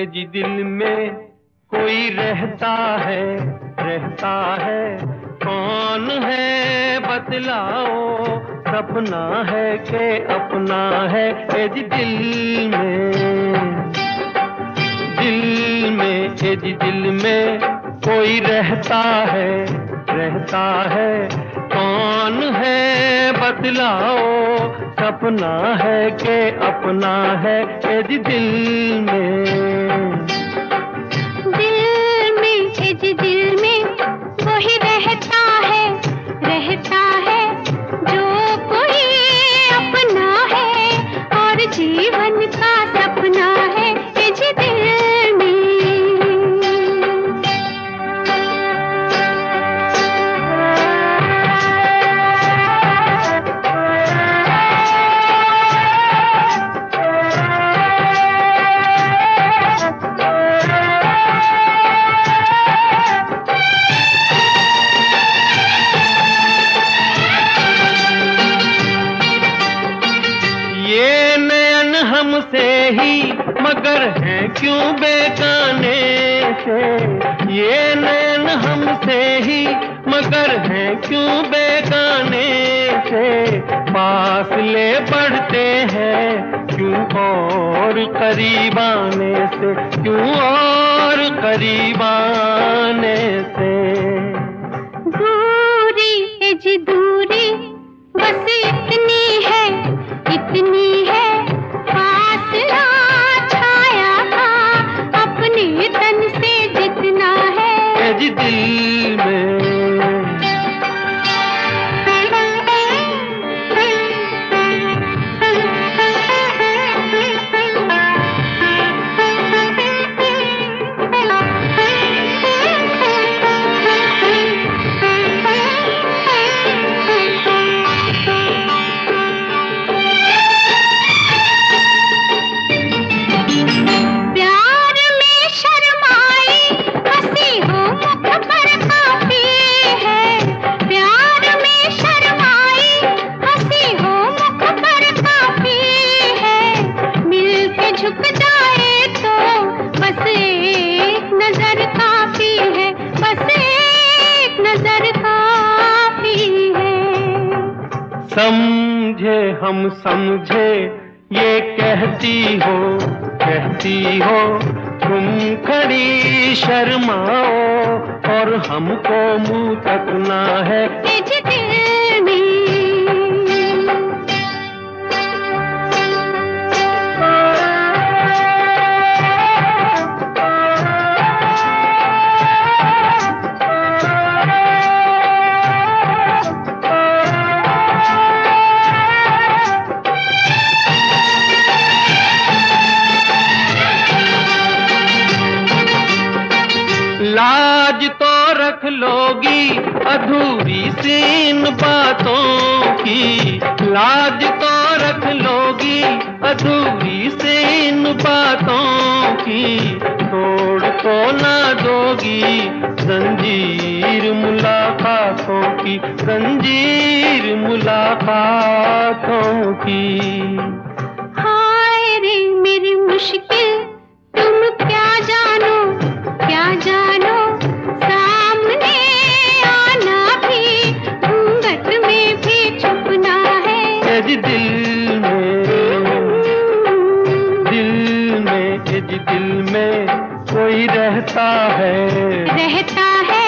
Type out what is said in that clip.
ए जी दिल में कोई रहता है, कौन है बतलाओ, सपना है कि अपना है। ए जी दिल में ए जी दिल में कोई रहता है, कौन है बतलाओ, सपना है कि अपना है। ए जी दिल में दिल में वही रहता है जो कोई अपना है और जीवन का सपना है। ए जी दिल में ये नयन हमसे ही मगर है क्यों बेगाने से, ये नयन हमसे ही मगर है क्यों बेगाने से, पास ले बढ़ते हैं क्यों और करीब आने से, क्यों और करीब आने से। दूरी है जी दूरी बस इतनी है फासला छाया था अपने तन से जितना है। ए जी दिल में झुक जाए तो बस एक नजर काफी है, बस एक नजर काफी है। समझे हम समझे ये कहती हो तुम खड़ी शर्माओ और हमको मुंह तकना है। ए जी दिल में लाज तो रख लोगी अधूरी सी इन बातों की, लाज तो रख लोगी अधूरी सी इन बातों की, तोड़ तो ना दोगी जंजीर मुलाकातों की, जंजीर मुलाकातों की। हाय रे मेरी मुश्किल तुम क्या जानो सामने आना भी घूंघट में भी छुपना है। ए जी दिल में कोई रहता है